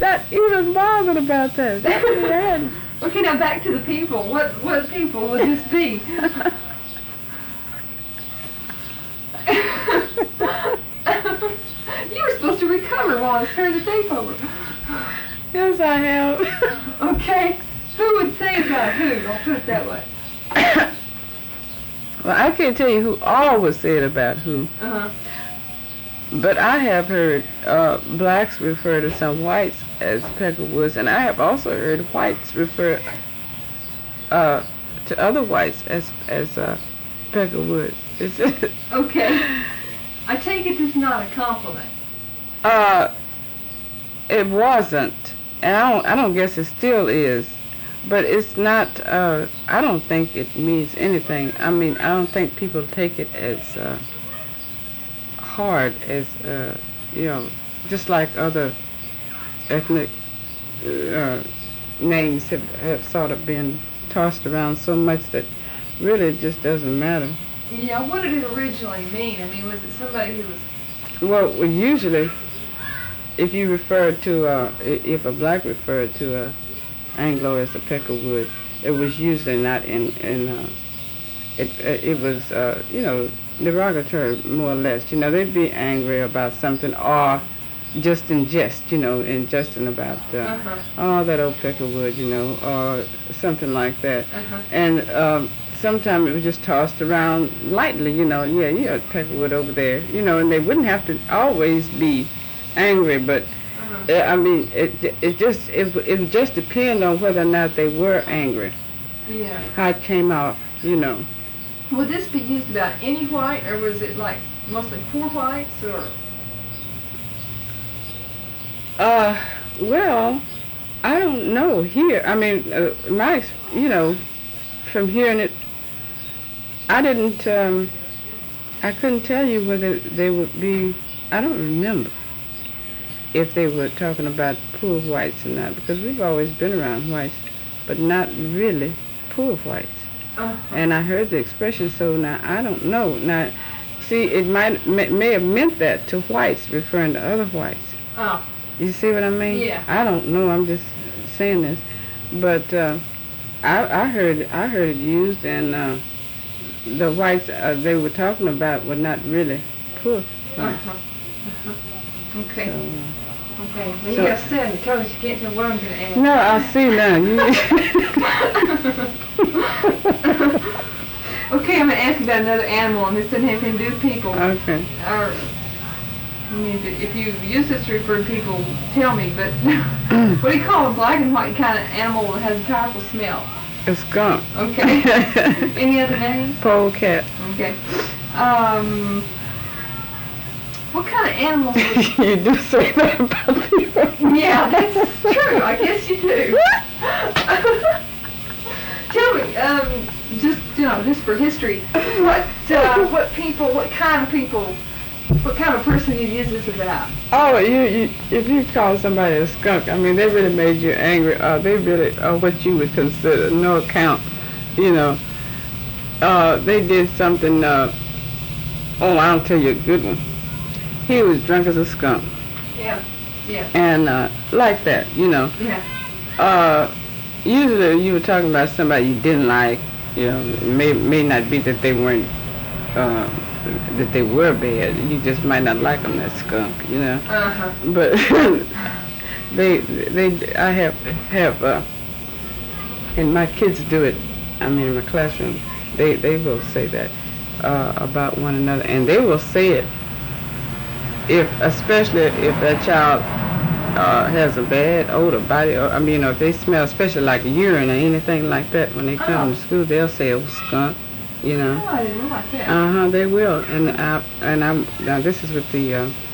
that he was bothered about that. That's what he had. Okay, now back to the people. What people would this be? You were supposed to recover while I was turning the tape over. Yes, I have. Okay. Who would say about who? I'll put it that way. Well, I can't tell you who all would say it about who, Uh-huh. but I have heard blacks refer to some whites as peckerwoods, and I have also heard whites refer to other whites as peckerwoods. Okay. I take it this is not a compliment. It wasn't, and I don't guess it still is, but it's not. I don't think it means anything. I mean, I don't think people take it as hard as just like other ethnic names have sort of been tossed around so much that really it just doesn't matter. Yeah, what did it originally mean? I mean, was it somebody who was... Well, usually, if you refer to, if a black referred to a Anglo as a peckerwood, it was usually not it was, derogatory more or less. They'd be angry about something or just in jest, in jesting about, oh, that old peckerwood, or something like that. And sometimes it was just tossed around lightly, yeah, you had peckerwood over there, and they wouldn't have to always be angry, but I mean, it just depended on whether or not they were angry. Yeah. How it came out, Would this be used about any white, or was it like mostly poor whites, or? Well, I don't know here. I mean, from hearing it, I couldn't tell you whether they would be, I don't remember if they were talking about poor whites or not, because we've always been around whites, but not really poor whites. And I heard the expression, so now I don't know. Now, see, it may have meant that to whites, referring to other whites. Oh. You see what I mean? Yeah. I don't know. I'm just saying this, but I heard it used, and the whites they were talking about were not really poor whites. Okay. So, okay. Well, you got 7 toes. You can't tell what I'm going to ask. no, I see now. Okay, I'm going to ask you about another animal, and this doesn't have anything to do with people. Okay. Or, I mean, if you use this to refer to people, tell me, but what do you call a black and white kind of animal that has a powerful smell? A skunk. Okay. Any other names? Polecat. Okay. What kind of animals would... You do say that about people. Yeah, that's true. I guess you do. Tell me, just for history, what kind of person you use this about? Oh, if you call somebody a skunk, I mean, they really made you angry. They really are what you would consider no account, They did something, I'll tell you a good one. He was drunk as a skunk. Yeah. And like that, Yeah. Usually you were talking about somebody you didn't like, it may not be that they weren't, that they were bad. You just might not like them, that skunk, But I have, and my kids do it. I mean, in my classroom, they will say that about one another, and they will say it especially if that child has a bad odor body, or if they smell, especially like urine or anything like that, when they come to school, they'll say, "Oh, skunk," Oh, I didn't know like that. They will, and now this is with the